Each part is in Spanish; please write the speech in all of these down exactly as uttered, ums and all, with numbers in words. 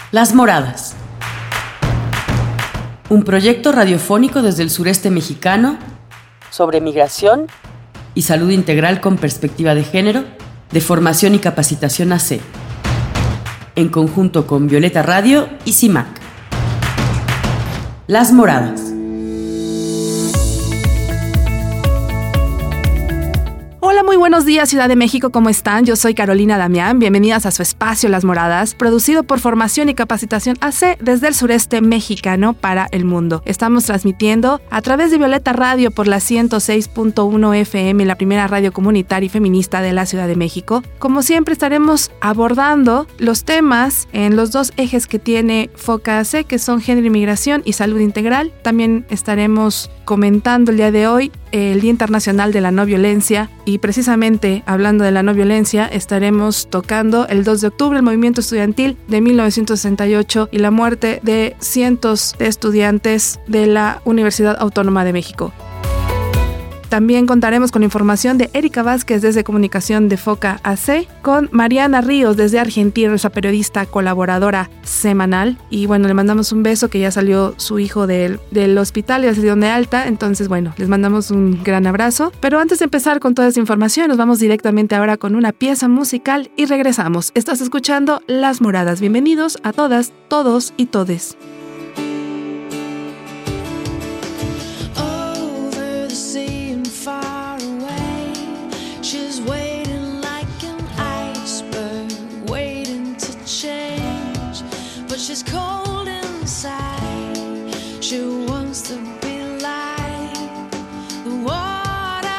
Las Moradas. Un proyecto radiofónico desde el sureste mexicano sobre migración y salud integral con perspectiva de género, de formación y capacitación A C, en conjunto con Violeta Radio y C I M A C. Las Moradas. Hola, muy buenos días, Ciudad de México, ¿cómo están? Yo soy Carolina Damián, bienvenidas a su espacio Las Moradas, producido por Formación y Capacitación A C desde el sureste mexicano para el mundo. Estamos transmitiendo a través de Violeta Radio por la ciento seis punto uno F M, la primera radio comunitaria y feminista de la Ciudad de México. Como siempre, estaremos abordando los temas en los dos ejes que tiene FOCA A C, que son género y migración y salud integral. También estaremos comentando el día de hoy el Día Internacional de la No Violencia, y precisamente hablando de la no violencia estaremos tocando el dos de octubre el movimiento estudiantil de mil novecientos sesenta y ocho y la muerte de cientos de estudiantes de la Universidad Autónoma de México. También contaremos con información de Erika Vázquez desde Comunicación de FOCA A C, con Mariana Ríos desde Argentina, nuestra periodista colaboradora semanal. Y bueno, le mandamos un beso, que ya salió su hijo del, del hospital y ya se dio de alta. Entonces, bueno, les mandamos un gran abrazo. Pero antes de empezar con toda esta información, nos vamos directamente ahora con una pieza musical y regresamos. Estás escuchando Las Moradas. Bienvenidos a todas, todos y todes. She's cold inside. She wants to be like the water.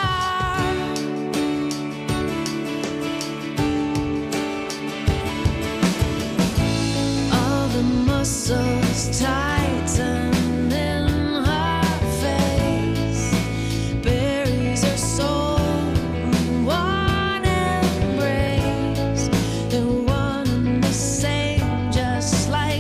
All the muscles tighten in her face, buries her soul in one embrace. They're one and the same, just like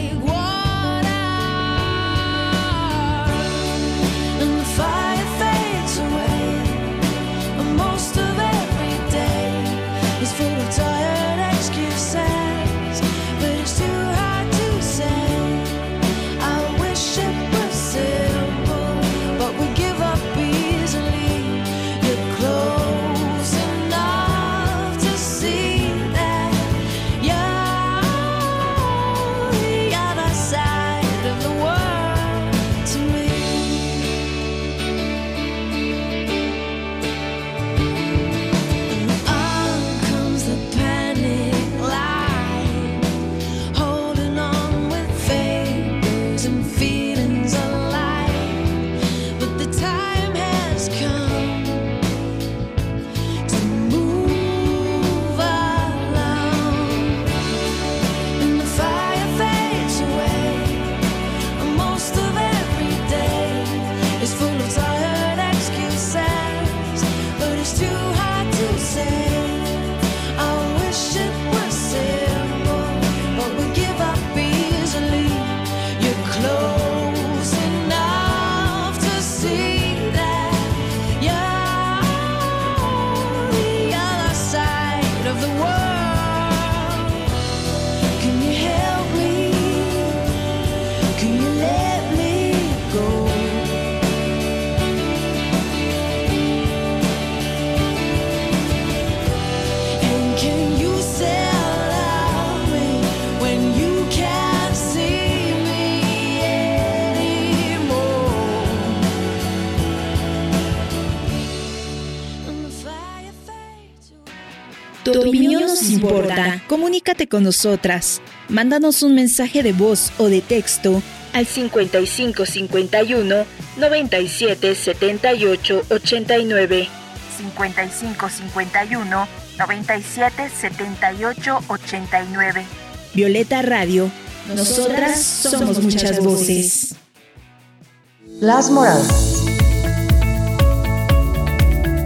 Tu opinión nos importa. Comunícate con nosotras. Mándanos un mensaje de voz o de texto al cincuenta y cinco cincuenta y uno noventa y siete setenta y ocho ochenta y nueve. cincuenta y cinco cincuenta y uno noventa y siete setenta y ocho ochenta y nueve. Violeta Radio. Nosotras somos muchas voces. Las Moradas.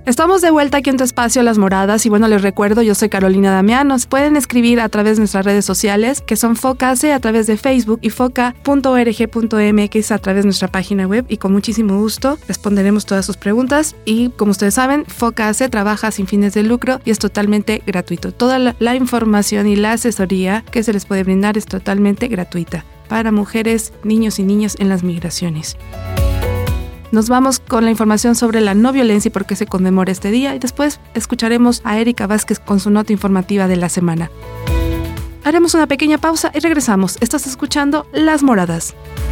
Estamos de vuelta aquí en tu espacio Las Moradas y bueno, les recuerdo, yo soy Carolina Damián. Nos pueden escribir a través de nuestras redes sociales que son FOCACE a través de Facebook y foca punto org punto mx a través de nuestra página web y con muchísimo gusto responderemos todas sus preguntas y como ustedes saben, FOCACE trabaja sin fines de lucro y es totalmente gratuito. Toda la, la información y la asesoría que se les puede brindar es totalmente gratuita para mujeres, niños y niñas en las migraciones. Nos vamos con la información sobre la no violencia y por qué se conmemora este día y después escucharemos a Erika Vázquez con su nota informativa de la semana. Haremos una pequeña pausa y regresamos. Estás escuchando Las Moradas.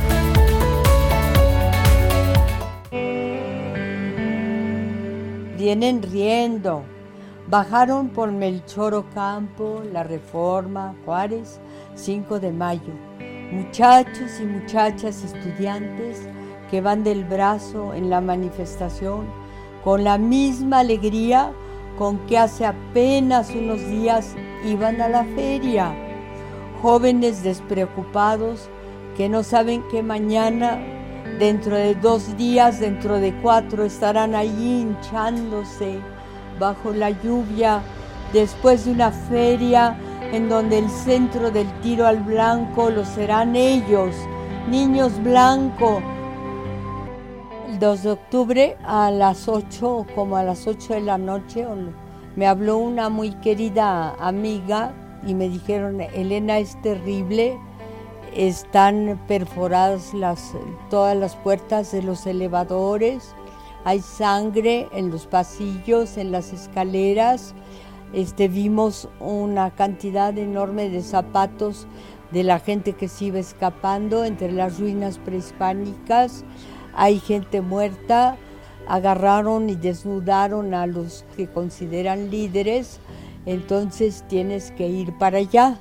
Vienen riendo. Bajaron por Melchor Ocampo, La Reforma, Juárez, cinco de mayo. Muchachos y muchachas estudiantes que van del brazo en la manifestación con la misma alegría con que hace apenas unos días iban a la feria. Jóvenes despreocupados que no saben que mañana, dentro de dos días, dentro de cuatro, estarán allí hinchándose bajo la lluvia después de una feria en donde el centro del tiro al blanco lo serán ellos, niños blancos. El dos de octubre a las ocho, como a las ocho de la noche, me habló una muy querida amiga y me dijeron, Elena, es terrible, están perforadas las, todas las puertas de los elevadores, hay sangre en los pasillos, en las escaleras, este, vimos una cantidad enorme de zapatos de la gente que se iba escapando entre las ruinas prehispánicas. Hay gente muerta, agarraron y desnudaron a los que consideran líderes, entonces tienes que ir para allá.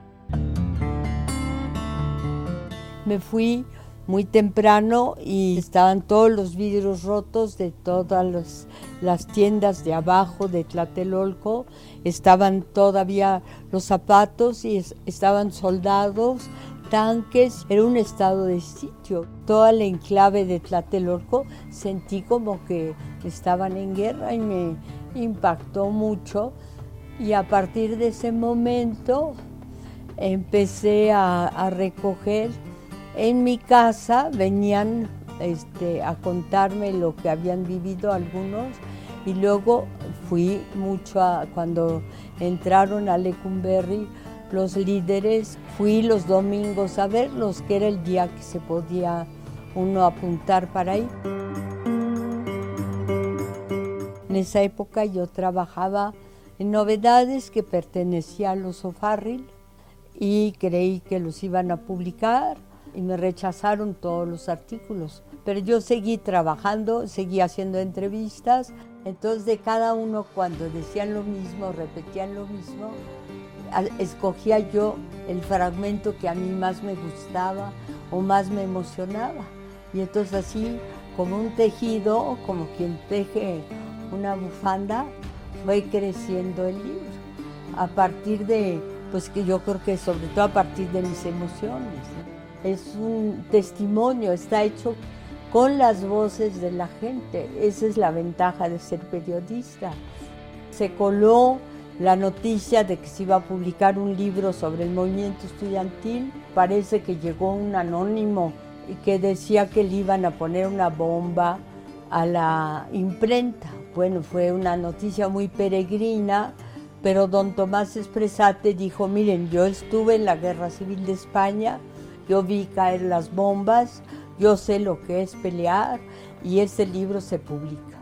Me fui muy temprano y estaban todos los vidrios rotos de todas las, las tiendas de abajo de Tlatelolco, estaban todavía los zapatos y es, estaban soldados, tanques, era un estado de sitio. Toda la enclave de Tlatelolco sentí como que estaban en guerra y me impactó mucho. Y a partir de ese momento empecé a, a recoger. En mi casa venían este, a contarme lo que habían vivido algunos y luego fui mucho a, cuando entraron a Lecumberri los líderes, fui los domingos a verlos, que era el día que se podía uno apuntar para ir. En esa época yo trabajaba en Novedades, que pertenecía a los O'Farrill, y creí que los iban a publicar y me rechazaron todos los artículos. Pero yo seguí trabajando, seguí haciendo entrevistas, entonces de cada uno cuando decían lo mismo, repetían lo mismo, escogía yo el fragmento que a mí más me gustaba o más me emocionaba. Y entonces así, como un tejido, como quien teje una bufanda, fue creciendo el libro. A partir de, pues que yo creo que sobre todo a partir de mis emociones, ¿no? Es un testimonio, está hecho con las voces de la gente. Esa es la ventaja de ser periodista. Se coló la noticia de que se iba a publicar un libro sobre el movimiento estudiantil. Parece que llegó un anónimo y que decía que le iban a poner una bomba a la imprenta. Bueno, fue una noticia muy peregrina, pero don Tomás Espresate dijo, miren, yo estuve en la Guerra Civil de España, yo vi caer las bombas, yo sé lo que es pelear y este libro se publica.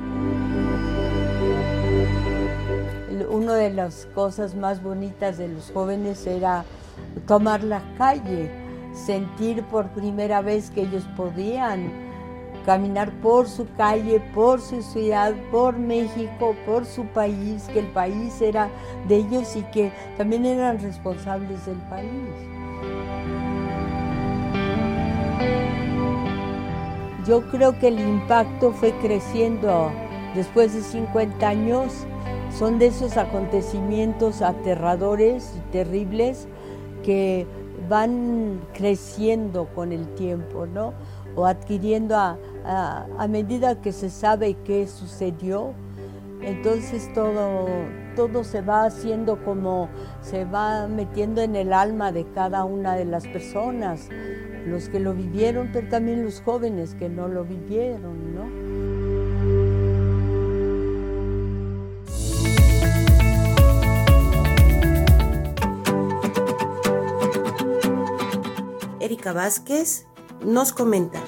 Una de las cosas más bonitas de los jóvenes era tomar la calle, sentir por primera vez que ellos podían caminar por su calle, por su ciudad, por México, por su país, que el país era de ellos y que también eran responsables del país. Yo creo que el impacto fue creciendo después de cincuenta años. Son de esos acontecimientos aterradores y terribles que van creciendo con el tiempo, ¿no? O adquiriendo a, a, a medida que se sabe qué sucedió, Entonces todo, todo se va haciendo como se va metiendo en el alma de cada una de las personas, los que lo vivieron, pero también los jóvenes que no lo vivieron, ¿no? Erika Vázquez nos comenta.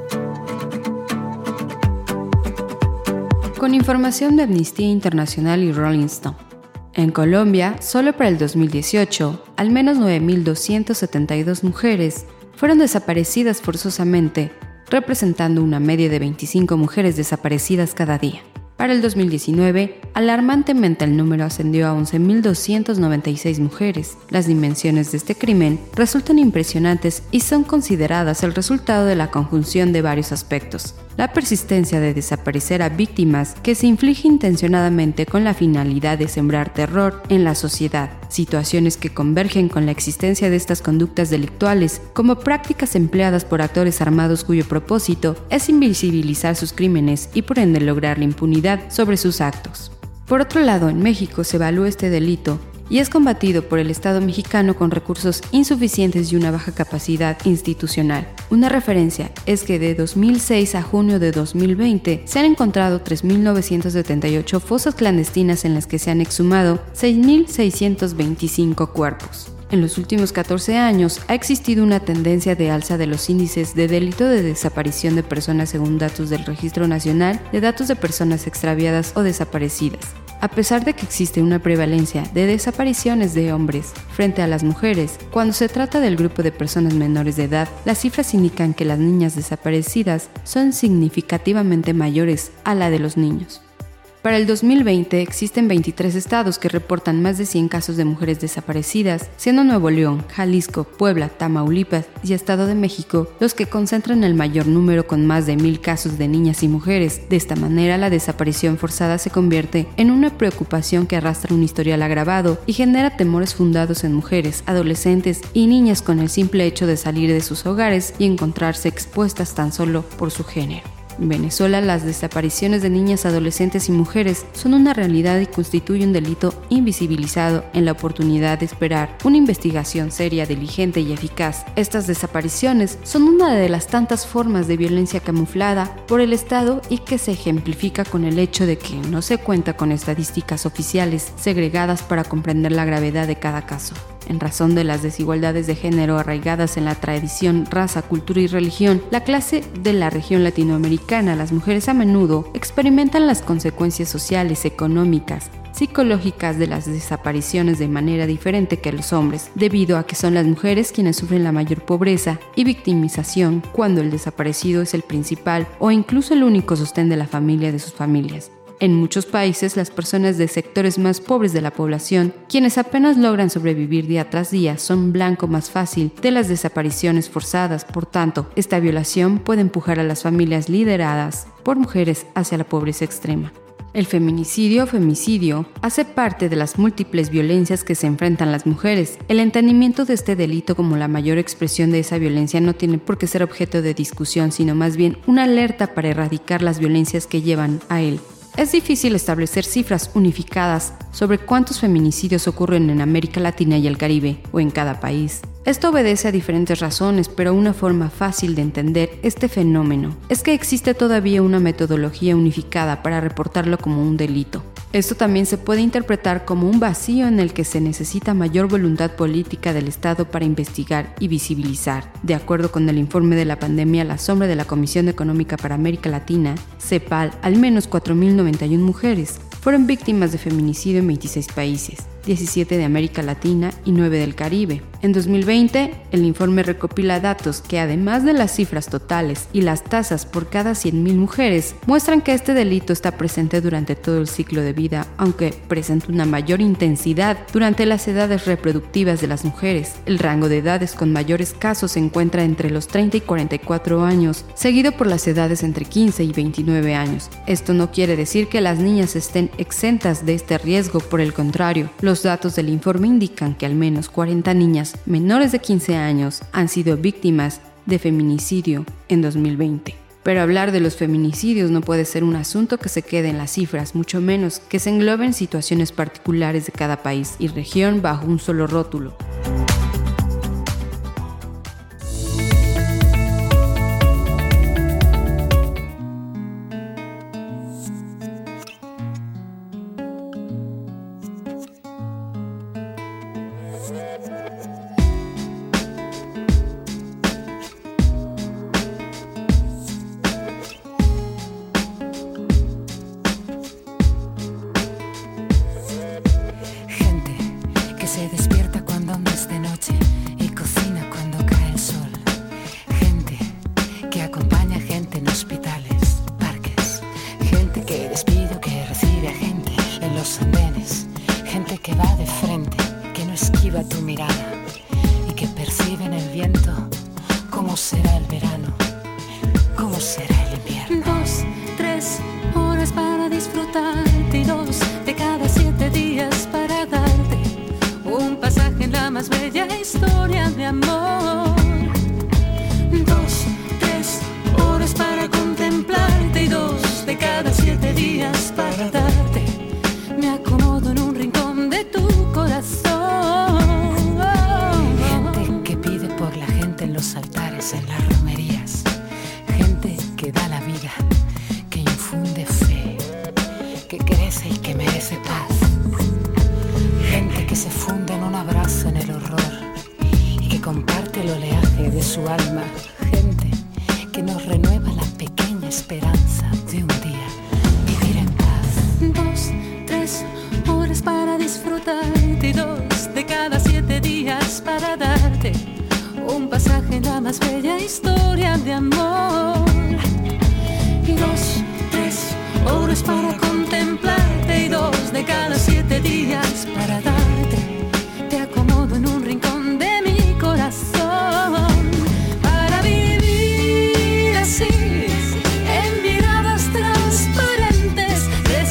Con información de Amnistía Internacional y Rolling Stone. En Colombia, solo para el dos mil dieciocho, al menos nueve mil doscientas setenta y dos mujeres fueron desaparecidas forzosamente, representando una media de veinticinco mujeres desaparecidas cada día. Para el dos mil diecinueve, alarmantemente el número ascendió a once mil doscientas noventa y seis mujeres. Las dimensiones de este crimen resultan impresionantes y son consideradas el resultado de la conjunción de varios aspectos. La persistencia de desaparecer a víctimas que se inflige intencionadamente con la finalidad de sembrar terror en la sociedad, situaciones que convergen con la existencia de estas conductas delictuales como prácticas empleadas por actores armados cuyo propósito es invisibilizar sus crímenes y por ende lograr la impunidad sobre sus actos. Por otro lado, en México se evalúa este delito y es combatido por el Estado mexicano con recursos insuficientes y una baja capacidad institucional. Una referencia es que de dos mil seis a junio de dos mil veinte se han encontrado tres mil novecientas setenta y ocho fosas clandestinas en las que se han exhumado seis mil seiscientos veinticinco cuerpos. En los últimos catorce años ha existido una tendencia de alza de los índices de delito de desaparición de personas según datos del Registro Nacional de Datos de Personas Extraviadas o Desaparecidas. A pesar de que existe una prevalencia de desapariciones de hombres frente a las mujeres, cuando se trata del grupo de personas menores de edad, las cifras indican que las niñas desaparecidas son significativamente mayores a la de los niños. Para el dos mil veinte existen veintitrés estados que reportan más de cien casos de mujeres desaparecidas, siendo Nuevo León, Jalisco, Puebla, Tamaulipas y Estado de México los que concentran el mayor número con más de mil casos de niñas y mujeres. De esta manera, la desaparición forzada se convierte en una preocupación que arrastra un historial agravado y genera temores fundados en mujeres, adolescentes y niñas con el simple hecho de salir de sus hogares y encontrarse expuestas tan solo por su género. En Venezuela, las desapariciones de niñas, adolescentes y mujeres son una realidad y constituyen un delito invisibilizado en la oportunidad de esperar una investigación seria, diligente y eficaz. Estas desapariciones son una de las tantas formas de violencia camuflada por el Estado y que se ejemplifica con el hecho de que no se cuenta con estadísticas oficiales segregadas para comprender la gravedad de cada caso. En razón de las desigualdades de género arraigadas en la tradición, raza, cultura y religión, la clase de la región latinoamericana, las mujeres a menudo experimentan las consecuencias sociales, económicas, psicológicas de las desapariciones de manera diferente que los hombres, debido a que son las mujeres quienes sufren la mayor pobreza y victimización cuando el desaparecido es el principal o incluso el único sostén de la familia de sus familias. En muchos países, las personas de sectores más pobres de la población, quienes apenas logran sobrevivir día tras día, son blanco más fácil de las desapariciones forzadas. Por tanto, esta violación puede empujar a las familias lideradas por mujeres hacia la pobreza extrema. El feminicidio o femicidio hace parte de las múltiples violencias que se enfrentan las mujeres. El entendimiento de este delito como la mayor expresión de esa violencia no tiene por qué ser objeto de discusión, sino más bien una alerta para erradicar las violencias que llevan a él. Es difícil establecer cifras unificadas sobre cuántos feminicidios ocurren en América Latina y el Caribe, o en cada país. Esto obedece a diferentes razones, pero una forma fácil de entender este fenómeno es que existe todavía una metodología unificada para reportarlo como un delito. Esto también se puede interpretar como un vacío en el que se necesita mayor voluntad política del Estado para investigar y visibilizar. De acuerdo con el informe de la pandemia a la sombra de la Comisión Económica para América Latina, CEPAL, al menos cuatro mil noventa y una mujeres fueron víctimas de feminicidio en veintiséis países, diecisiete de América Latina y nueve del Caribe. En dos mil veinte, el informe recopila datos que, además de las cifras totales y las tasas por cada cien mil mujeres, muestran que este delito está presente durante todo el ciclo de vida, aunque presenta una mayor intensidad durante las edades reproductivas de las mujeres. El rango de edades con mayores casos se encuentra entre los treinta y cuarenta y cuatro años, seguido por las edades entre quince y veintinueve años. Esto no quiere decir que las niñas estén exentas de este riesgo, por el contrario, los datos del informe indican que al menos cuarenta niñas menores de quince años han sido víctimas de feminicidio en dos mil veinte. Pero hablar de los feminicidios no puede ser un asunto que se quede en las cifras, mucho menos que se engloben situaciones particulares de cada país y región bajo un solo rótulo. Se despierta cuando aún es de noche y cocina cuando cae el sol. Gente que acompaña a gente en hospitales, parques. Gente que despide o que recibe a gente en los andenes. Gente que va de frente, que no esquiva tu mirada y que percibe en el viento cómo será el verano, cómo será el invierno. Dos, tres horas para disfrutarte y dos de cada siete días para darte un pasaje en la más bella historia de amor. Dos, tres horas para contemplarte y dos de cada siete días para darte. Me acomodo en un rincón de tu corazón. Gente que pide por la gente en los altares, en las romerías. Gente que da la vida, que infunde fe, que crece y que merece paz. Gente que se funde en un abrazo en el horror y que comparte el oleaje de su alma. Gente que nos renueva la pequeña esperanza de un día vivir en paz. Dos, tres horas para disfrutarte y dos de cada siete días para darte un pasaje en la más bella historia de amor. Y dos, tres horas para contemplarte y dos de cada siete días para darte. Te acomodo en un rincón de mi corazón para vivir así, en miradas transparentes,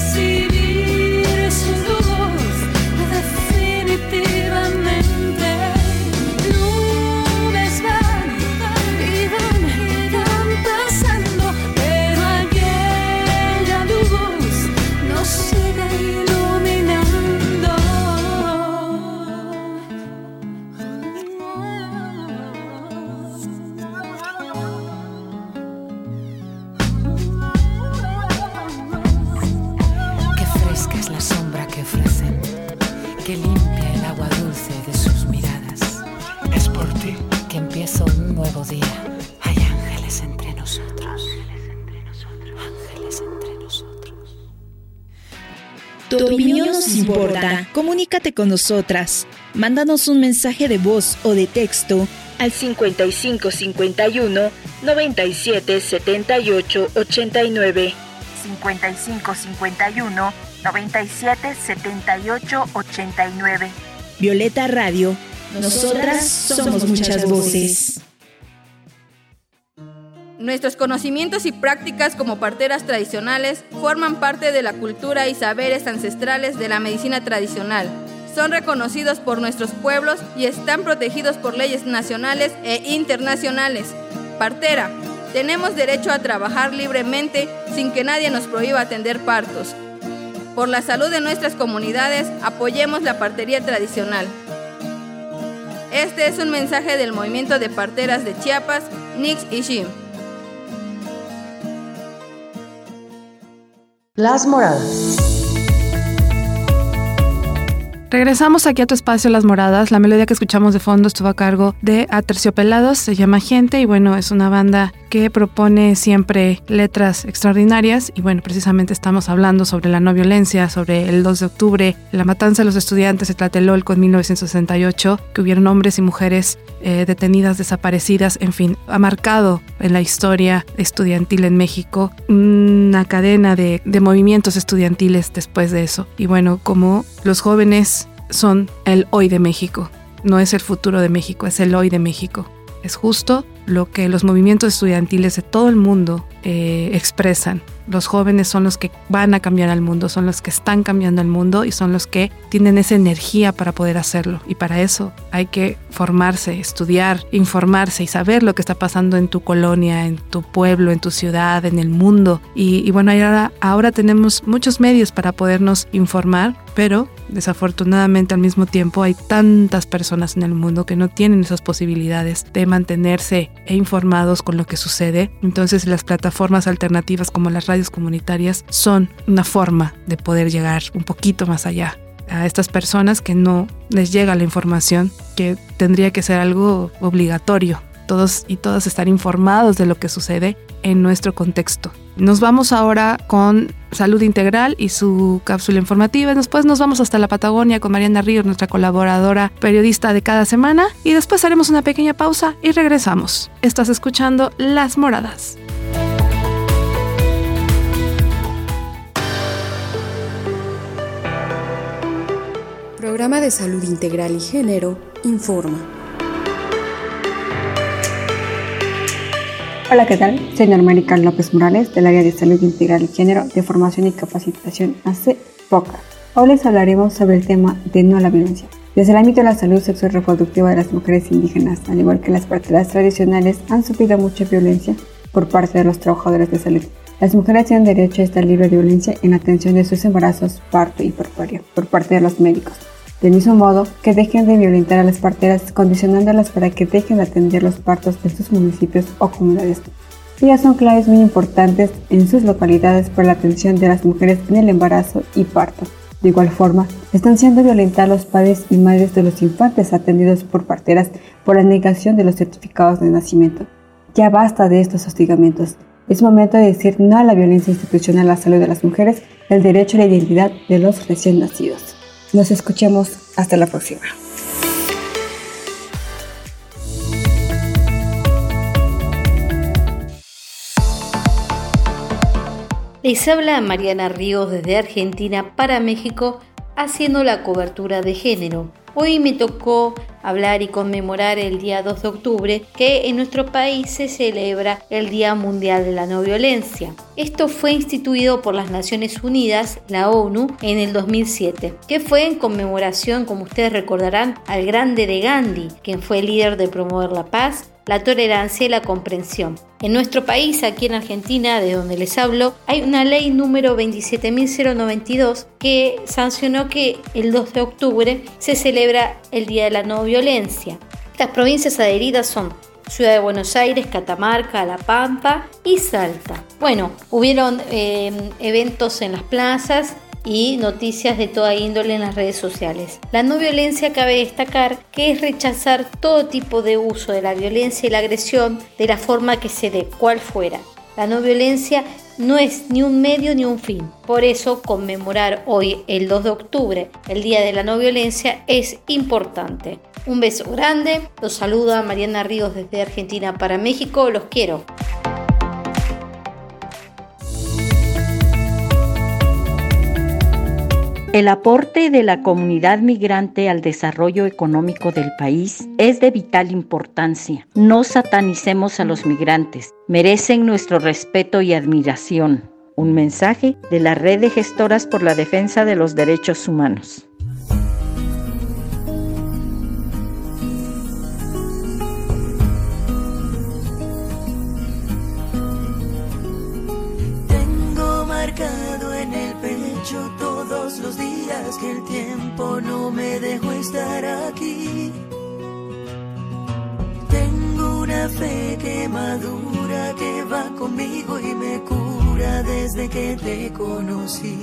recibir su luz definitivamente. Nubes van y van y van pasando, pero aquella luz nos sigue iluminando. Qué fresca es la sombra que ofrecen, que limpia el agua dulce de sus miradas. Es por ti que empieza un nuevo día. Hay ángeles entre nosotros. Ángeles entre nosotros. Tu opinión nos importa. Comunícate con nosotras. Mándanos un mensaje de voz o de texto al cincuenta y cinco cincuenta y uno noventa y siete setenta y ocho ochenta y nueve. cincuenta y cinco cincuenta y uno noventa y siete setenta y ocho ochenta y nueve. Violeta Radio. Nosotras somos muchas voces. Nuestros conocimientos y prácticas como parteras tradicionales forman parte de la cultura y saberes ancestrales de la medicina tradicional. Son reconocidos por nuestros pueblos y están protegidos por leyes nacionales e internacionales. Partera, tenemos derecho a trabajar libremente sin que nadie nos prohíba atender partos. Por la salud de nuestras comunidades, apoyemos la partería tradicional. Este es un mensaje del movimiento de parteras de Chiapas, Nix y Shim. Las Moradas. Regresamos aquí a tu espacio Las Moradas. La melodía que escuchamos de fondo estuvo a cargo de Aterciopelados, se llama Gente y bueno, es una banda que propone siempre letras extraordinarias y bueno, precisamente estamos hablando sobre la no violencia, sobre el dos de octubre, la matanza de los estudiantes de Tlatelolco en mil novecientos sesenta y ocho, que hubieron hombres y mujeres eh, detenidas, desaparecidas, en fin, ha marcado en la historia estudiantil en México una cadena de, de movimientos estudiantiles después de eso. Y bueno, como los jóvenes son el hoy de México, no es el futuro de México, es el hoy de México. Es justo, lo que los movimientos estudiantiles de todo el mundo eh, expresan. Los jóvenes son los que van a cambiar al mundo, son los que están cambiando el mundo y son los que tienen esa energía para poder hacerlo. Y para eso hay que formarse, estudiar, informarse y saber lo que está pasando en tu colonia, en tu pueblo, en tu ciudad, en el mundo. Y, y bueno, ahora, ahora tenemos muchos medios para podernos informar, pero desafortunadamente al mismo tiempo hay tantas personas en el mundo que no tienen esas posibilidades de mantenerse informados con lo que sucede. Entonces las plataformas alternativas como las radios comunitarias son una forma de poder llegar un poquito más allá a estas personas que no les llega la información, que tendría que ser algo obligatorio. Todos y todas estar informados de lo que sucede en nuestro contexto. Nos vamos ahora con Salud Integral y su cápsula informativa. Después nos vamos hasta la Patagonia con Mariana Ríos, nuestra colaboradora periodista de cada semana. Y después haremos una pequeña pausa y regresamos. Estás escuchando Las Moradas. Programa de Salud Integral y Género informa. Hola, ¿qué tal? Soy Norma Erika López Morales del área de Salud Integral y Género de Formación y Capacitación A C, POCA. Hoy les hablaremos sobre el tema de no a la violencia. Desde el ámbito de la salud sexual y reproductiva de las mujeres indígenas, al igual que las parteras tradicionales, han sufrido mucha violencia por parte de los trabajadores de salud. Las mujeres tienen derecho a estar libres de violencia en la atención de sus embarazos, parto y puerperio por parte de los médicos. Del mismo modo, que dejen de violentar a las parteras condicionándolas para que dejen de atender los partos en sus municipios o comunidades. Ellas son claves muy importantes en sus localidades para la atención de las mujeres en el embarazo y parto. De igual forma, están siendo violentados los padres y madres de los infantes atendidos por parteras por la negación de los certificados de nacimiento. Ya basta de estos hostigamientos. Es momento de decir no a la violencia institucional a la salud de las mujeres, el derecho a la identidad de los recién nacidos. Nos escuchemos hasta la próxima. Les habla Mariana Ríos desde Argentina para México, haciendo la cobertura de género. Hoy me tocó hablar y conmemorar el día dos de octubre, que en nuestro país se celebra el Día Mundial de la No Violencia. Esto fue instituido por las Naciones Unidas, la ONU, en el dos mil siete, que fue en conmemoración, como ustedes recordarán, al grande de Gandhi, quien fue el líder de promover la paz, la tolerancia y la comprensión. En nuestro país, aquí en Argentina, de donde les hablo, hay una ley número veintisiete mil noventa y dos que sancionó que el dos de octubre se celebra el Día de la No Violencia. Las provincias adheridas son Ciudad de Buenos Aires, Catamarca, La Pampa y Salta. Bueno, hubieron eh, eventos en las plazas y noticias de toda índole en las redes sociales. La no violencia cabe destacar que es rechazar todo tipo de uso de la violencia y la agresión de la forma que se dé, cual fuera. La no violencia no es ni un medio ni un fin. Por eso conmemorar hoy, el dos de octubre, el Día de la No Violencia, es importante. Un beso grande, los saluda Mariana Ríos desde Argentina para México, los quiero. El aporte de la comunidad migrante al desarrollo económico del país es de vital importancia. No satanicemos a los migrantes, merecen nuestro respeto y admiración. Un mensaje de la Red de Gestoras por la Defensa de los Derechos Humanos. Tengo marcado en el pecho todos los días que el tiempo no me dejó estar aquí. Tengo una fe que madura, que va conmigo y me cura desde que te conocí.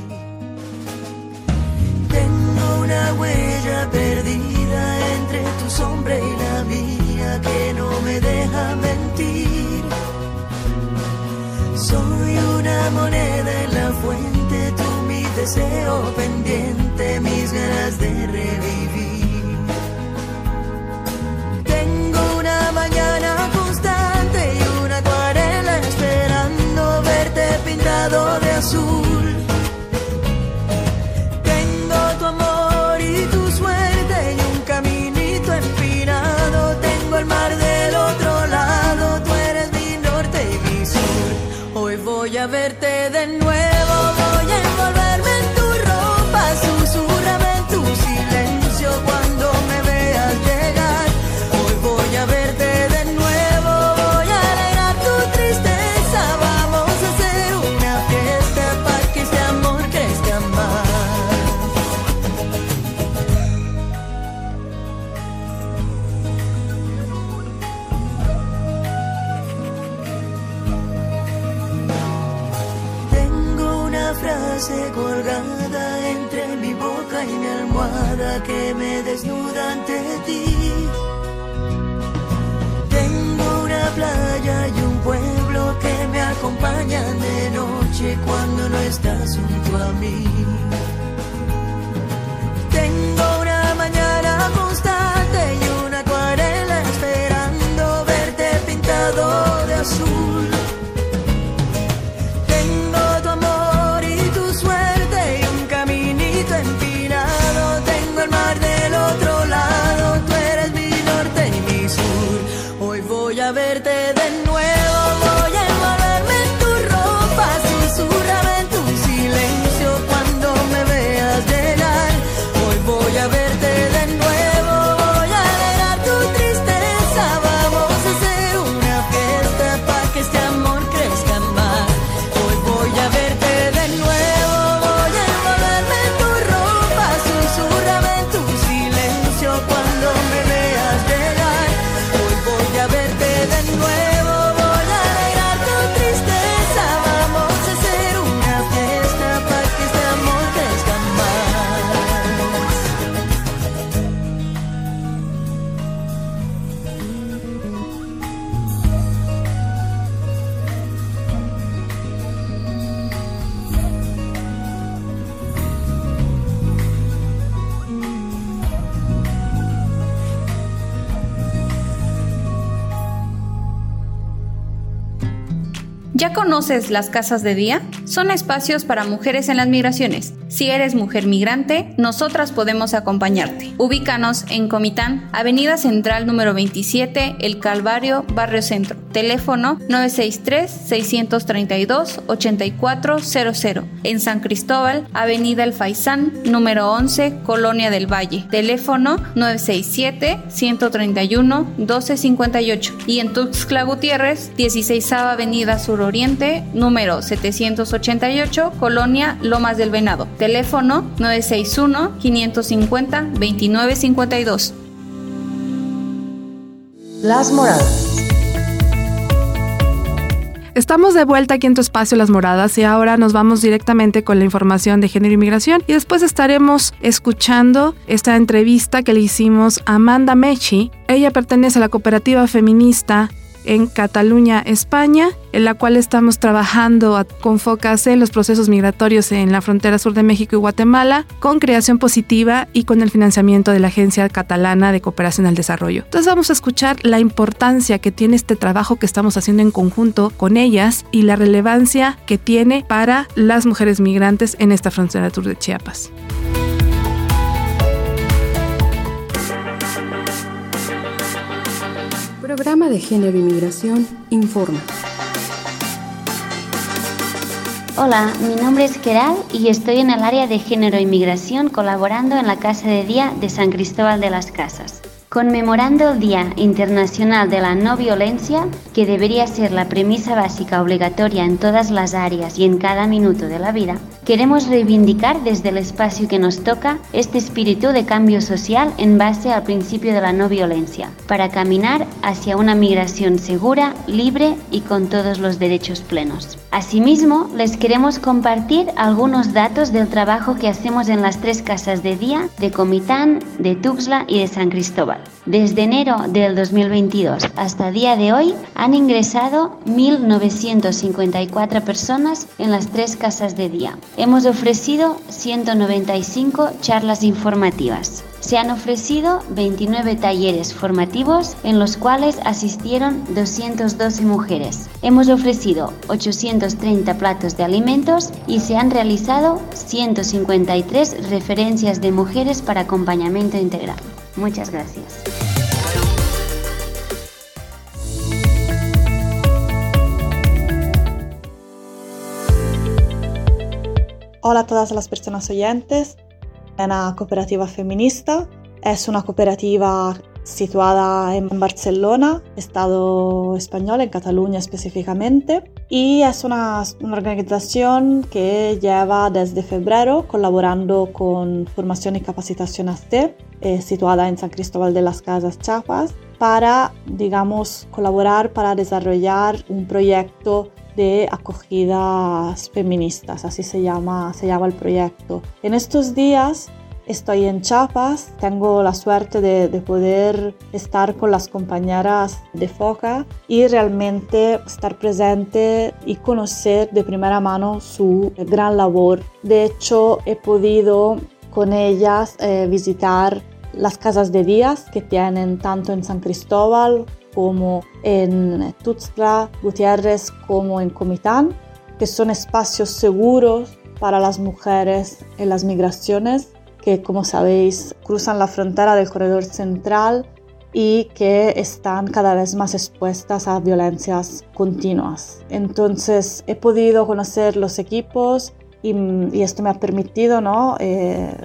Tengo una huella perdida entre tu sombra y la mía que no me deja mentir. Soy una moneda en la fuente, tú mi deseo pendiente, mis ganas de revivir. Tengo una mañana constante y una acuarela esperando verte pintado de azul. Tengo tu amor y tu suerte y un caminito empinado. Tengo el mar del otro lado. dulce colgada entre mi boca y mi almohada que me desnuda ante ti. Tengo una playa y un pueblo que me acompañan de noche cuando no estás junto a mí. Tengo una mañana constante y una acuarela esperando verte pintado de azul. Tengo tu amor y tu suerte y un caminito empinado. Tengo el mar del otro lado, tú eres mi norte y mi sur. Hoy voy a verte de nuevo, voy a envolverme en tu ropa, susurrarme en tu silencio cuando me veas llegar. Hoy voy a verte de nuevo, voy a alegrar tu tristeza. Vamos a hacer una fiesta para que este amor crezca más. Hoy voy a verte de nuevo, voy a envolverme en tu ropa, susurrarme en tu silencio cuando me veas llegar. Hoy voy a verte de nuevo, voy a alegrar tu tristeza. Vamos a hacer una fiesta para que este amor crezca más. ¿Ya conoces las casas de día? Son espacios para mujeres en las migraciones. Si eres mujer migrante, nosotras podemos acompañarte. Ubícanos en Comitán, Avenida Central número veintisiete, El Calvario, Barrio Centro. Teléfono nueve seis tres, seis tres dos, ocho cuatro cero cero. En San Cristóbal, Avenida El Faisán, número once, Colonia del Valle. Teléfono nueve seis siete, uno tres uno, uno dos cinco ocho. Y en Tuxtla Gutiérrez, dieciséisava Avenida Suroriente, número setecientos ochenta y ocho, Colonia Lomas del Venado. Teléfono nueve seis uno, cinco cinco cero, dos nueve cinco dos. Las Moradas. Estamos de vuelta aquí en tu espacio Las Moradas y ahora nos vamos directamente con la información de género y migración y después estaremos escuchando esta entrevista que le hicimos a Amanda Mechi. Ella pertenece a la cooperativa feminista en Cataluña, España, en la cual estamos trabajando a, con focas en los procesos migratorios en la frontera sur de México y Guatemala, con creación positiva y con el financiamiento de la Agencia Catalana de Cooperación al Desarrollo. Entonces vamos a escuchar la importancia que tiene este trabajo que estamos haciendo en conjunto con ellas y la relevancia que tiene para las mujeres migrantes en esta frontera sur de Chiapas. Programa de Género y Migración informa. Hola, mi nombre es Keral y estoy en el área de Género y Migración colaborando en la Casa de Día de San Cristóbal de las Casas. Conmemorando el Día Internacional de la No Violencia, que debería ser la premisa básica obligatoria en todas las áreas y en cada minuto de la vida, queremos reivindicar desde el espacio que nos toca este espíritu de cambio social en base al principio de la no violencia, para caminar hacia una migración segura, libre y con todos los derechos plenos. Asimismo, les queremos compartir algunos datos del trabajo que hacemos en las tres casas de día de Comitán, de Tuxtla y de San Cristóbal. Desde enero del dos mil veintidós hasta el día de hoy han ingresado mil novecientas cincuenta y cuatro personas en las tres casas de día. Hemos ofrecido ciento noventa y cinco charlas informativas. Se han ofrecido veintinueve talleres formativos en los cuales asistieron doscientas doce mujeres. Hemos ofrecido ochocientos treinta platos de alimentos y se han realizado ciento cincuenta y tres referencias de mujeres para acompañamiento integral. Muchas gracias. Hola a todas las personas oyentes. Una cooperativa feminista es una cooperativa situada en Barcelona, Estado español, en Cataluña específicamente, y es una, una organización que lleva desde febrero colaborando con Formación y Capacitación A C, eh, situada en San Cristóbal de las Casas, Chiapas, para, digamos, colaborar para desarrollar un proyecto de acogidas feministas, así se llama, se llama el proyecto. En estos días estoy en Chiapas, tengo la suerte de, de poder estar con las compañeras de FOCA y realmente estar presente y conocer de primera mano su gran labor. De hecho, he podido con ellas eh, visitar las casas de día que tienen tanto en San Cristóbal como en Tuxtla Gutiérrez como en Comitán, que son espacios seguros para las mujeres en las migraciones que, como sabéis, cruzan la frontera del corredor central y que están cada vez más expuestas a violencias continuas. Entonces he podido conocer los equipos y, y esto me ha permitido, ¿no? eh,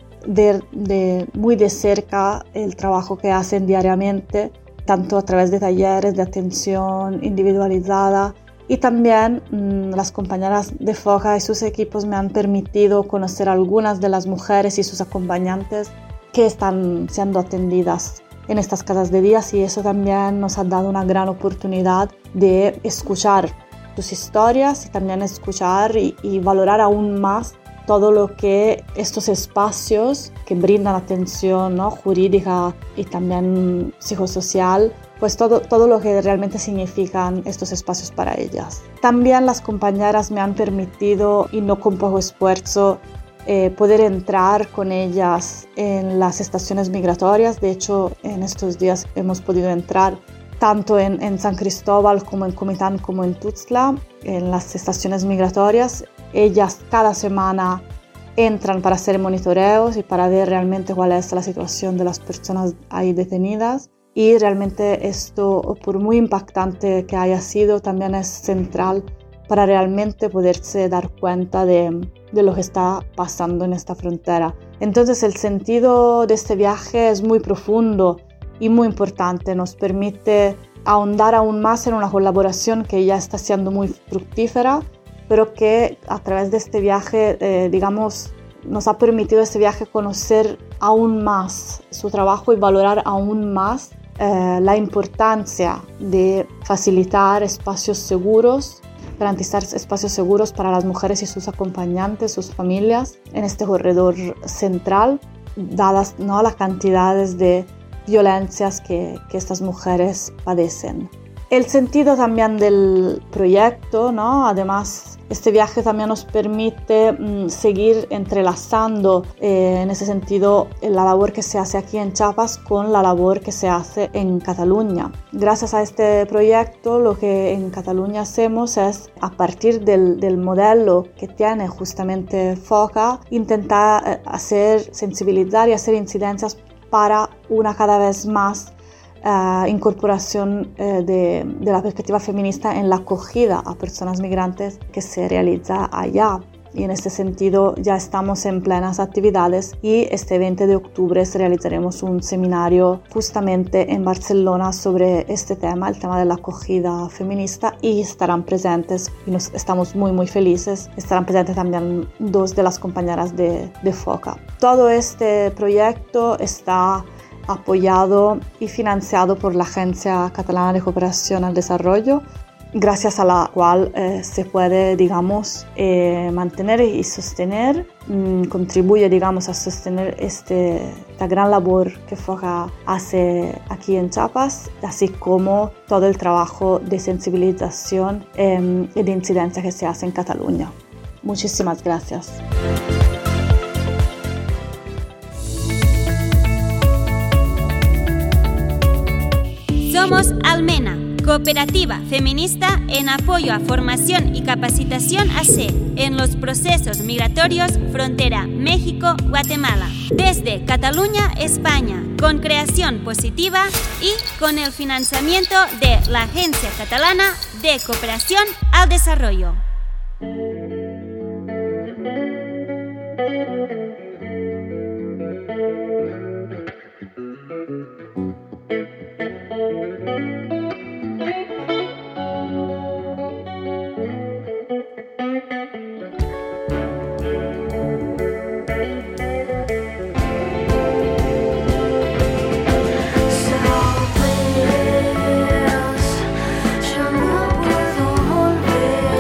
de, de muy de cerca el trabajo que hacen diariamente, tanto a través de talleres de atención individualizada, y también mmm, las compañeras de FOCA y sus equipos me han permitido conocer algunas de las mujeres y sus acompañantes que están siendo atendidas en estas casas de día, y eso también nos ha dado una gran oportunidad de escuchar sus historias y también escuchar y, y valorar aún más todo lo que estos espacios que brindan atención, ¿no? jurídica y también psicosocial, pues todo, todo lo que realmente significan estos espacios para ellas. También las compañeras me han permitido, y no con poco esfuerzo, eh, poder entrar con ellas en las estaciones migratorias. De hecho, en estos días hemos podido entrar tanto en, en San Cristóbal como en Comitán como en Tuxtla, en las estaciones migratorias. Ellas cada semana entran para hacer monitoreos y para ver realmente cuál es la situación de las personas ahí detenidas. Y realmente esto, por muy impactante que haya sido, también es central para realmente poderse dar cuenta de, de lo que está pasando en esta frontera. Entonces el sentido de este viaje es muy profundo y muy importante. Nos permite ahondar aún más en una colaboración que ya está siendo muy fructífera, pero que a través de este viaje, eh, digamos, nos ha permitido este viaje conocer aún más su trabajo y valorar aún más eh, la importancia de facilitar espacios seguros, garantizar espacios seguros para las mujeres y sus acompañantes, sus familias, en este corredor central, dadas, ¿no?, las cantidades de violencias que, que estas mujeres padecen. El sentido también del proyecto, ¿no? Además, este viaje también nos permite mmm, seguir entrelazando eh, en ese sentido la labor que se hace aquí en Chiapas con la labor que se hace en Cataluña. Gracias a este proyecto, lo que en Cataluña hacemos es, a partir del, del modelo que tiene justamente FOCA, intentar hacer sensibilizar y hacer incidencias para una cada vez más Uh, incorporación uh, de, de la perspectiva feminista en la acogida a personas migrantes que se realiza allá. Y en este sentido ya estamos en plenas actividades y este veinte de octubre realizaremos un seminario justamente en Barcelona sobre este tema, el tema de la acogida feminista, y estarán presentes, y nos estamos muy muy felices, estarán presentes también dos de las compañeras de, de FOCA. Todo este proyecto está apoyado y financiado por la Agencia Catalana de Cooperación al Desarrollo, gracias a la cual eh, se puede, digamos, eh, mantener y sostener, mmm, contribuye, digamos, a sostener este, esta gran labor que FOCA hace aquí en Chiapas, así como todo el trabajo de sensibilización eh, y de incidencia que se hace en Cataluña. Muchísimas gracias. Somos Almena, cooperativa feminista en apoyo a formación y capacitación A C en los procesos migratorios frontera México-Guatemala, desde Cataluña, España, con creación positiva y con el financiamiento de la Agencia Catalana de Cooperación al Desarrollo. Yo no puedo volver.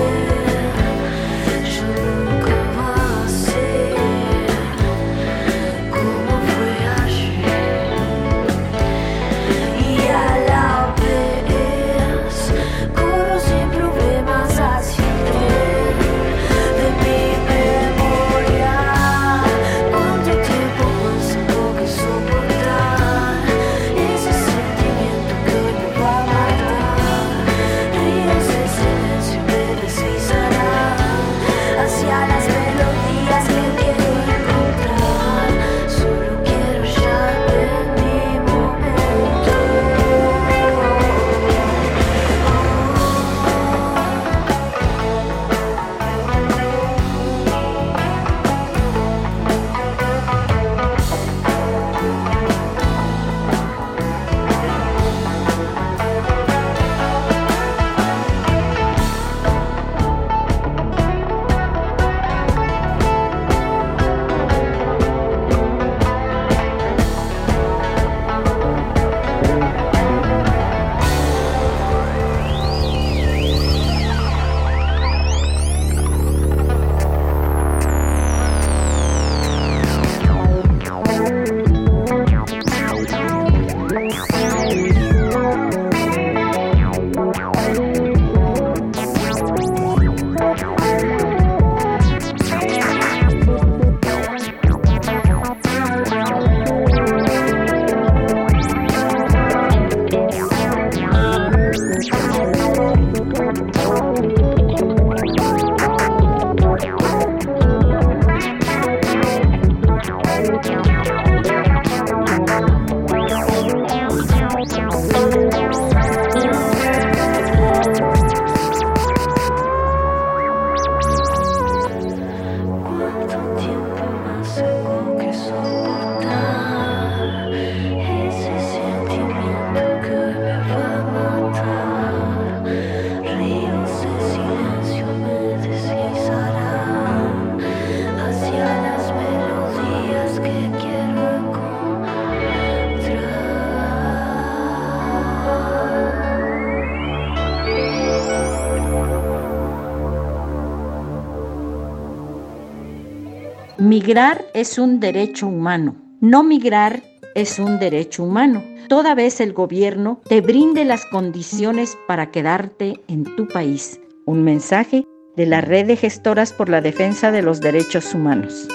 Migrar es un derecho humano. No migrar es un derecho humano. Toda vez el gobierno te brinde las condiciones para quedarte en tu país. Un mensaje de la Red de Gestoras por la Defensa de los Derechos Humanos.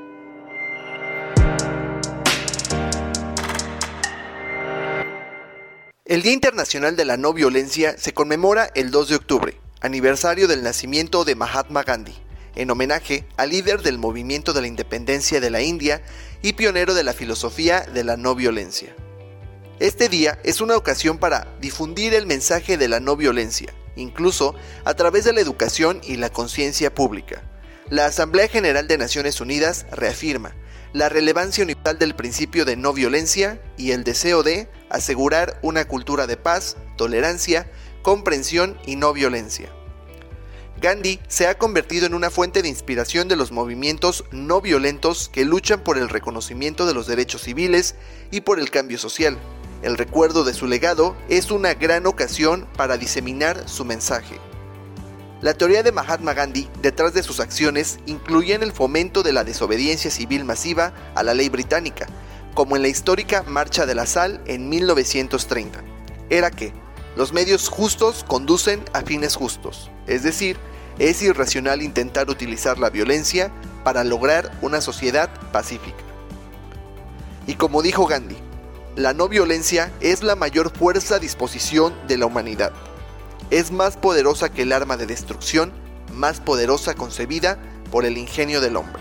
El Día Internacional de la No Violencia se conmemora el dos de octubre, aniversario del nacimiento de Mahatma Gandhi, en homenaje al líder del movimiento de la independencia de la India y pionero de la filosofía de la no violencia. Este día es una ocasión para difundir el mensaje de la no violencia, incluso a través de la educación y la conciencia pública. La Asamblea General de Naciones Unidas reafirma la relevancia universal del principio de no violencia y el deseo de asegurar una cultura de paz, tolerancia, comprensión y no violencia. Gandhi se ha convertido en una fuente de inspiración de los movimientos no violentos que luchan por el reconocimiento de los derechos civiles y por el cambio social. El recuerdo de su legado es una gran ocasión para diseminar su mensaje. La teoría de Mahatma Gandhi detrás de sus acciones incluían el fomento de la desobediencia civil masiva a la ley británica, como en la histórica Marcha de la Sal en mil novecientos treinta. Era que los medios justos conducen a fines justos, es decir, es irracional intentar utilizar la violencia para lograr una sociedad pacífica. Y como dijo Gandhi, la no violencia es la mayor fuerza a disposición de la humanidad. Es más poderosa que el arma de destrucción, más poderosa concebida por el ingenio del hombre.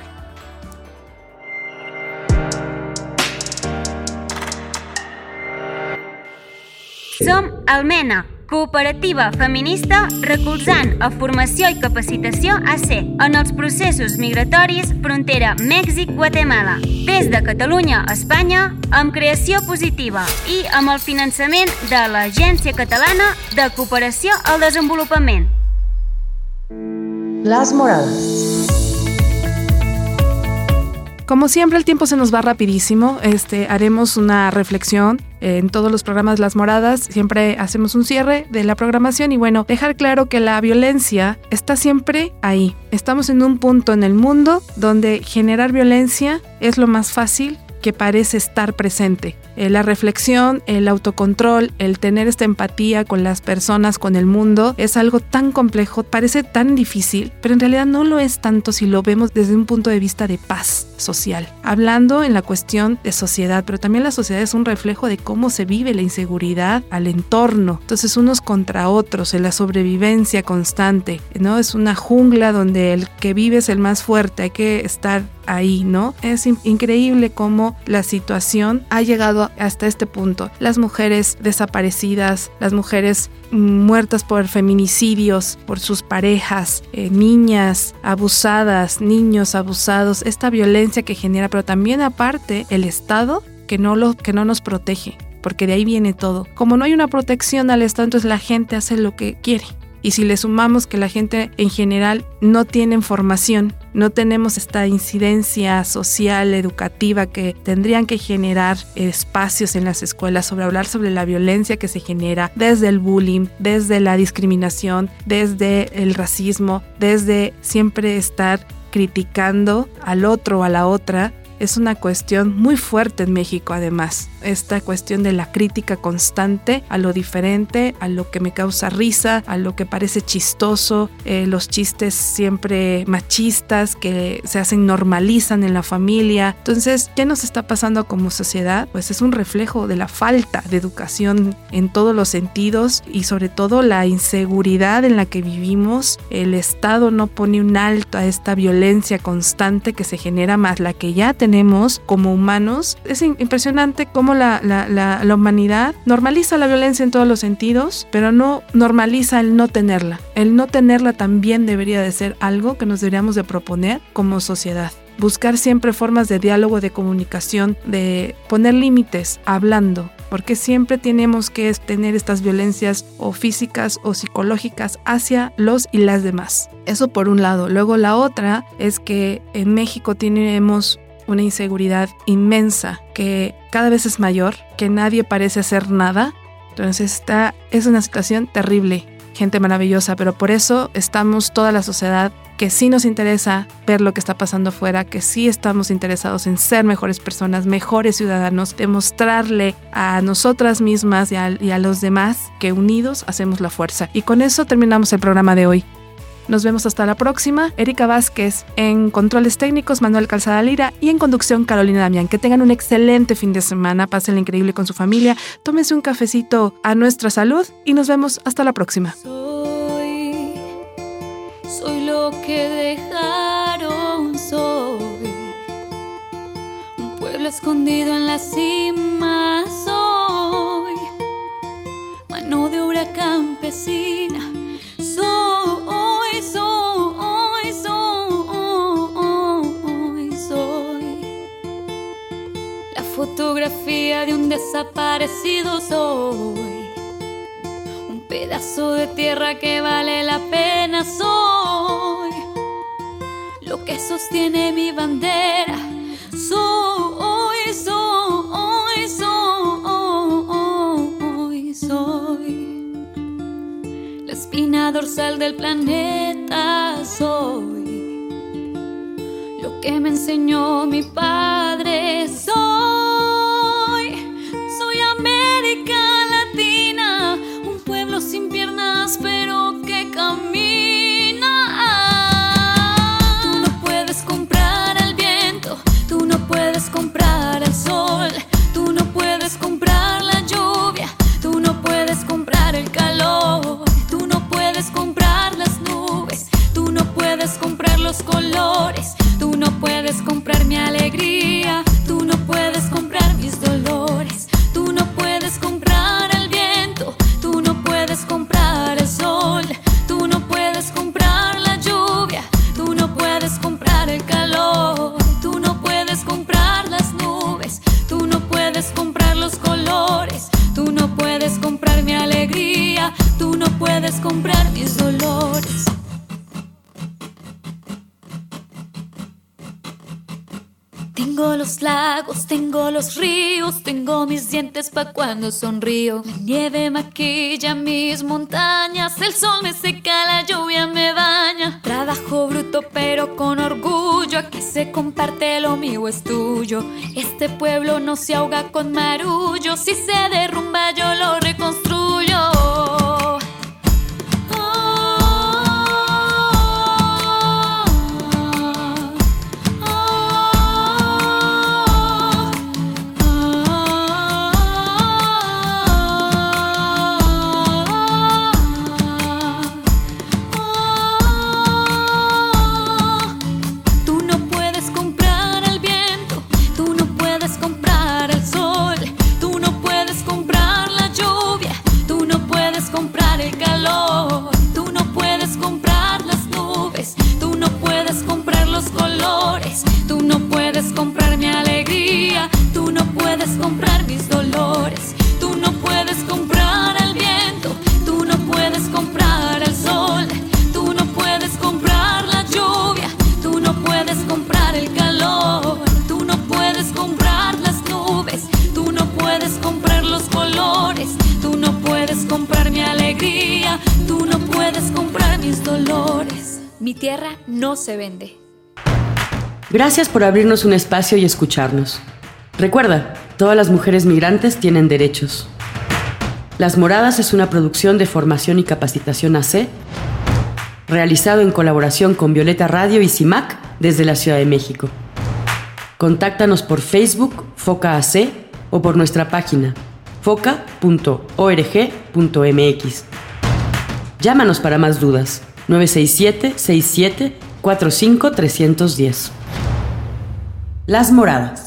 Som Almena, cooperativa feminista recolzant a formació i capacitació A C en els processos migratoris frontera Mèxic-Guatemala. Des de Catalunya a Espanya, amb creació positiva i amb el finançament de l'Agència Catalana de Cooperació al Desenvolupament. Las Moradas. Como siempre, el tiempo se nos va rapidísimo. Este, haremos una reflexión en todos los programas Las Moradas. Siempre hacemos un cierre de la programación y bueno, dejar claro que la violencia está siempre ahí. Estamos en un punto en el mundo donde generar violencia es lo más fácil que parece estar presente. Eh, la reflexión, el autocontrol, el tener esta empatía con las personas, con el mundo, es algo tan complejo, parece tan difícil, pero en realidad no lo es tanto si lo vemos desde un punto de vista de paz social. Hablando en la cuestión de sociedad, pero también la sociedad es un reflejo de cómo se vive la inseguridad al entorno. Entonces unos contra otros, en la sobrevivencia constante, ¿no? Es una jungla donde el que vive es el más fuerte, hay que estar ahí, ¿no? Es in- increíble cómo la situación ha llegado hasta este punto. Las mujeres desaparecidas, las mujeres muertas por feminicidios, por sus parejas, eh, niñas abusadas, niños abusados, esta violencia que genera, pero también aparte el Estado que no, lo, que no nos protege, porque de ahí viene todo. Como no hay una protección al Estado, entonces la gente hace lo que quiere. Y si le sumamos que la gente en general no tiene formación, no tenemos esta incidencia social, educativa que tendrían que generar espacios en las escuelas sobre hablar sobre la violencia que se genera desde el bullying, desde la discriminación, desde el racismo, desde siempre estar criticando al otro o a la otra. Es una cuestión muy fuerte en México, además. Esta cuestión de la crítica constante a lo diferente, a lo que me causa risa, a lo que parece chistoso, eh, los chistes siempre machistas que se hacen, normalizan en la familia. Entonces, ¿qué nos está pasando como sociedad? Pues es un reflejo de la falta de educación en todos los sentidos y sobre todo la inseguridad en la que vivimos. El Estado no pone un alto a esta violencia constante que se genera, más la que ya tenemos tenemos como humanos. Es impresionante cómo la, la, la, la humanidad normaliza la violencia en todos los sentidos, pero no normaliza el no tenerla. El no tenerla también debería de ser algo que nos deberíamos de proponer como sociedad. Buscar siempre formas de diálogo, de comunicación, de poner límites hablando, porque siempre tenemos que tener estas violencias o físicas o psicológicas hacia los y las demás. Eso por un lado. Luego la otra es que en México tenemos una inseguridad inmensa que cada vez es mayor, que nadie parece hacer nada. Entonces está, es una situación terrible, gente maravillosa, pero por eso estamos toda la sociedad que sí nos interesa ver lo que está pasando afuera, que sí estamos interesados en ser mejores personas, mejores ciudadanos, demostrarle a nosotras mismas y a, y a los demás que unidos hacemos la fuerza. Y con eso terminamos el programa de hoy. Nos vemos hasta la próxima. Erika Vázquez en controles técnicos, Manuel Calzada Lira y en conducción Carolina Damián. Que tengan un excelente fin de semana, pásenla increíble con su familia, tómense un cafecito a nuestra salud y nos vemos hasta la próxima. Soy, soy lo que dejaron, soy un pueblo escondido en la cima, soy mano de obra campesina. Soy, soy, soy, soy la fotografía de un desaparecido, soy un pedazo de tierra que vale la pena, soy lo que sostiene mi bandera, soy, soy, soy, soy la espina dorsal del planeta, soy lo que me enseñó mi padre, soy, soy América Latina, un pueblo sin piernas pero que camina. Tú no puedes comprar al viento, tú no puedes comprar al sol, tú no puedes comprar la lluvia, tú no puedes comprar el calor. Tú no puedes comprar las nubes, tú no puedes comprar los colores, tú no puedes comprar mi alegría, tú no puedes comprar mis dolores, tú no puedes comprar el viento, tú no puedes comprar el sol, tú no puedes comprar la lluvia, tú no puedes comprar el calor, tú no puedes comprar las nubes, tú no puedes comprar los colores, tú no puedes comprar mi alegría, tú no puedes comprar mis dolores. Tengo los lagos, tengo los ríos, tengo mis dientes pa' cuando sonrío. La nieve maquilla mis montañas, el sol me seca, la lluvia me baña. Trabajo bruto pero con orgullo, aquí se comparte lo mío es tuyo. Este pueblo no se ahoga con marullo, si se derrumba yo lo reconstruyo. Comprar la Mi tierra no se vende. Gracias por abrirnos un espacio y escucharnos. Recuerda, todas las mujeres migrantes tienen derechos. Las Moradas es una producción de Formación y Capacitación A C, realizado en colaboración con Violeta Radio y CIMAC desde la Ciudad de México. Contáctanos por Facebook, Foca A C, o por nuestra página, foca punto org punto m x. Llámanos para más dudas, nueve seis siete, seis siete, cuatro cinco, tres uno cero. Las Moradas.